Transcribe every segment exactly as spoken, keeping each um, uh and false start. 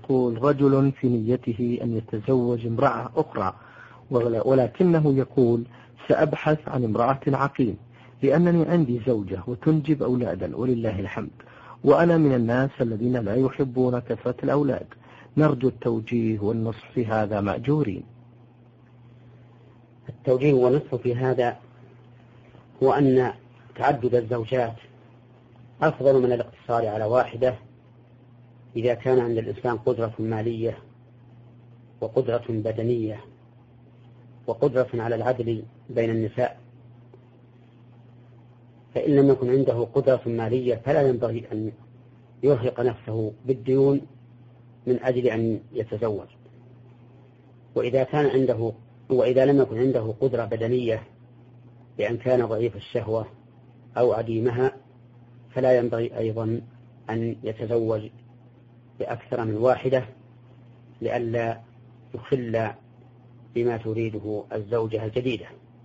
يقول رجل في نيته أن يتزوج امرأة أخرى، ولكنه يقول سأبحث عن امرأة عقيم لأنني عندي زوجة وتنجب أولادا ولله الحمد، وأنا من الناس الذين لا يحبون كثرة الأولاد، نرجو التوجيه والنصح في هذا مأجورين. التوجيه والنصح في هذا هو أن تعدد الزوجات أفضل من الاقتصار على واحدة إذا كان عند الإنسان قدرة مالية وقدرة بدنية وقدرة على العدل بين النساء. فإن لم يكن عنده قدرة مالية فلا ينبغي أن يرهق نفسه بالديون من أجل أن يتزوج. وإذا كان عنده وإذا لم يكن عنده قدرة بدنية لأن كان ضعيف الشهوة أو عديمها فلا ينبغي أيضا أن يتزوج بأكثر من واحدة لئلا يخل بما تريده الزوجة الجديدة.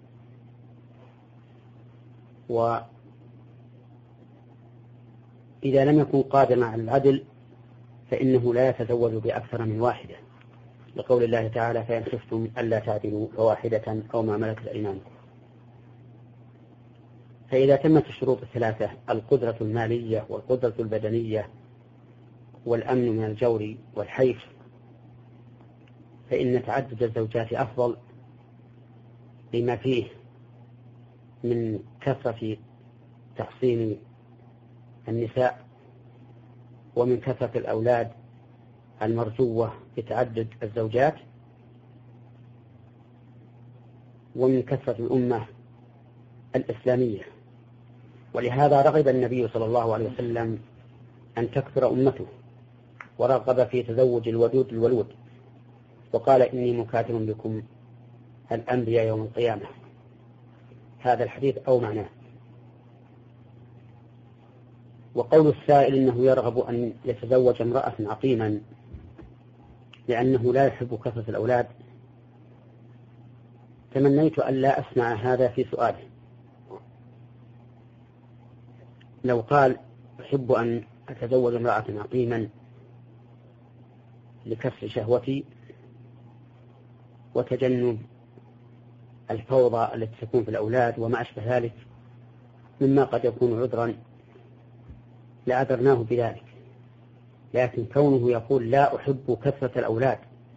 وإذا لم يكن قادرا على العدل فإنه لا يتزوج بأكثر من واحدة، لقول الله تعالى فإن خفتم ألا تعدلوا فواحدة أو ما ملكت أيمانكم. فإذا تمت الشروط الثلاثة القدرة المالية والقدرة البدنية والأمن من الجور والحيف فإن تعدد الزوجات أفضل لما فيه من كثرة تحصين النساء ومن كثرة الأولاد المرجوة بتعدد الزوجات ومن كثرة الأمة الإسلامية. ولهذا رغب النبي صلى الله عليه وسلم أن تكثر أمته ورغب في تزوج الودود الولود وقال إني مكاثر بكم الأنبياء يوم القيامة. هذا الحديث أو معناه. وقول السائل إنه يرغب أن يتزوج امرأة عقيما لأنه لا يحب كثرة الأولاد، تمنيت أن لا أسمع هذا في سؤاله. لو قال أحب أن أتزوج امرأة عقيما لكسر شهوتي وتجنب الفوضى التي تكون في الأولاد وما أشبه ذلك مما قد يكون عذرا لأعذرناه بذلك، لكن كونه يقول لا أحب كثرة الأولاد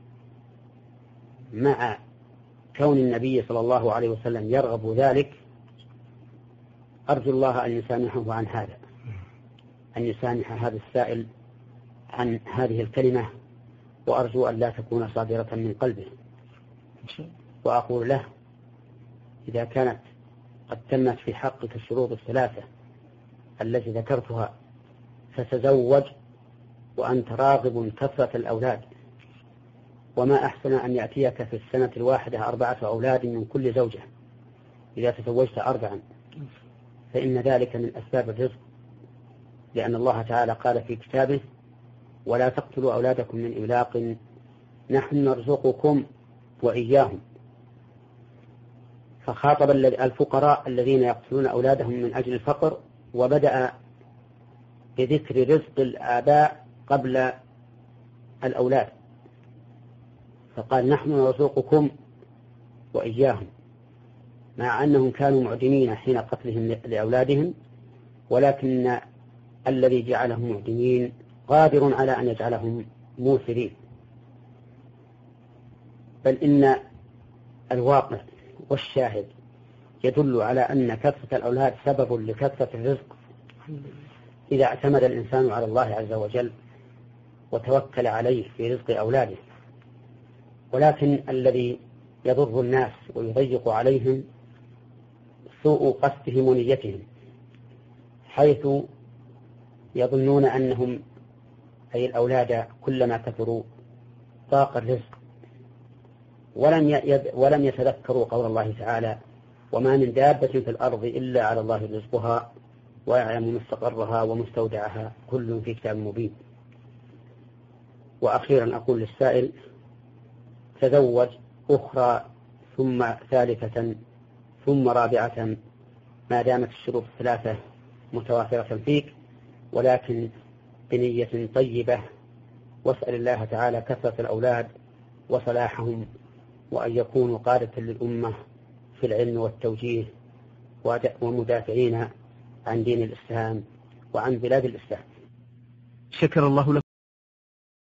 مع كون النبي صلى الله عليه وسلم يرغب ذلك، أرجو الله أن يسامحه عن هذا، أن يسامح هذا السائل عن هذه الكلمة، وأرجو أن لا تكون صادرة من قلبه. وأقول له إذا كانت قد تمت في حقك الشروط الثلاثة التي ذكرتها فتزوج وأنت راغب كثرة الأولاد، وما أحسن أن يأتيك في السنة الواحدة أربعة أولاد من كل زوجة إذا تزوجت أربعا، فإن ذلك من أسباب الرزق، لأن الله تعالى قال في كتابه ولا تقتلوا أولادكم من إملاق نحن نرزقكم وإياهم. فخاطب الفقراء الذين يقتلون أولادهم من أجل الفقر، وبدأ بذكر رزق الآباء قبل الأولاد، فقال نحن نرزقكم وإياهم، مع أنهم كانوا معدمين حين قتلهم لأولادهم، ولكن الذي جعلهم معدمين قادر على أن يجعلهم موسرين. بل إن الواقع والشاهد يدل على أن كثرة الأولاد سبب لكثرة الرزق إذا اعتمد الإنسان على الله عز وجل وتوكل عليه في رزق أولاده. ولكن الذي يضر الناس ويضيق عليهم سوء قصدهم ونيتهم، حيث يظنون أنهم أي الأولاد كلما كثروا ضاق الرزق، ولم ولم يتذكروا قول الله تعالى وما من دابة في الأرض إلا على الله رزقها ويعلم مستقرها ومستودعها كل في كتاب مبين. وأخيرا أقول للسائل تزوج أخرى ثم ثالثة ثم رابعة ما دامت الشروط الثلاثة متوافرة فيك، ولكن بنية طيبة واسأل الله تعالى كثرة الأولاد وصلاحهم، وأن يكونوا قادة للأمة في العلم والتوجيه ومدافعين عن دين الإسلام وعن بلاد الإسلام. شكر الله لكم.